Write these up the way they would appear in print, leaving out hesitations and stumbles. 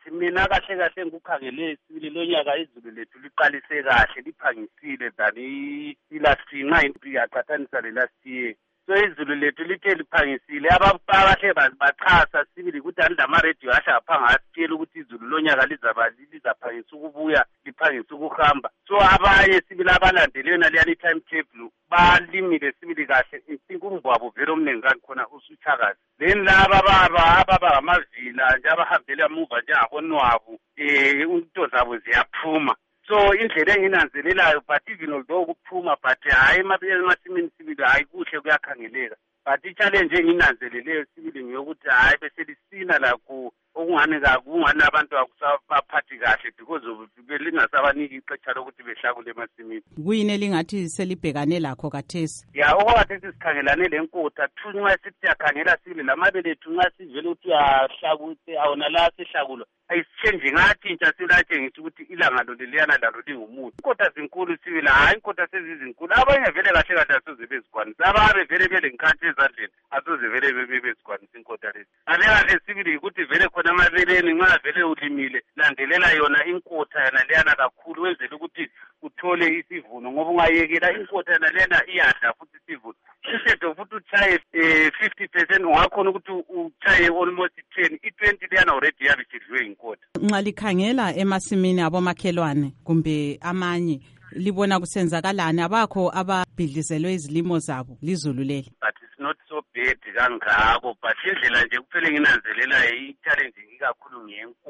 bathi mina kahle kahle ngikukhangele sibili lonyaka izulu lethu liqalise kahle liphangisile than ilast year nxa yaqathanisa le-last year. So izulu lethu lithe liphangisile abahle bachasa sibili ukuthi andama-radio ahle aphanga asitshela ukuthi izulu lonyaka lizaphangisa ukubuya liphangisa ukuhamba. So abanye sibili abalandele yona leyani timetable balimile sibili kahle ingwabo vele omningi kankhona usuthakazi. Then laba ababa ngamavila nje abahambela emuva njengabonwabu into zabo ziyaphuma. So indlela enginanzelelayo but even although kuphuma but hayi emasimini sibili hayi kuhle kuyakhangeleka. But i-challenge enginanzeleleyo sibili ngiyokuthi hayi bese lisina la okungani abantu akusabaphathi kahle because belingasabaniki ixesha lokuthi behlakule emasimini. Kuyini elingathi selibhekane lakho kathesi? Ya okwathi sikhangelane lenkotha thu nxa sithi yakhangela sibili lamabele ethu nxa sivele ukuthi uyahlakuthi awona la sihlakulwa ayisichange ngatshintsha silatshengisa ukuthi ilanga loleliyana lalo lingumuthi. Inkotha zinkulu sibili hayi inkotha sezizinkulu abanye vele kahle kahle asoze bezikwanisa ababe vele belenkantsha ezandleni asoze vele bezikwanisa inkotha lezi. Kahle sibili ukuthi vele khona amabeleni nxa vele ulimile landelela yona inkotha yana leyana kakhulu wenzela ukuthi uthole isivuno ngoba ungayekela inkotha yana lena iyadla futhi isivuno. Instead futhi uchaye 50% ungakhona ukuthi uchaye almost 10 i-20 leyana already yabe sidliwe inkotha. Nxa likhangela emasimini abomakhelwane kumbe amanye libona kusenzakalani abakho ababhidlizelwe izilimo zabo lizulu leli? But it's not so bad kangako but indlela nje kuphele nginanzelela i-challenge ikakhulu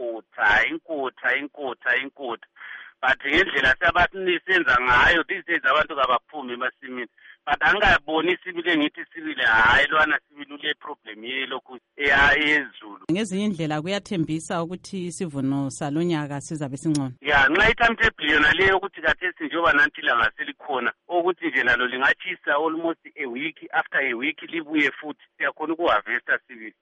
ngenkotha but ngendlela sabasisenza ngayo these days abantu kabaphumi emasimini but angaboni sibili ngithi sibili hayi lwana sibili ule problem yelokhu eyezulu. Ngezinye indlela kuyathembisa ukuthi isivuno salonyaka sizabe singcono. Ya nxa i-timetable yona leyo ukuthi kathesi njengoba nanti ilanga selikhona ukuthi nje nalo lingatshisa almost a week after a week libuye futhi siyakhona ukuharvesta sibili.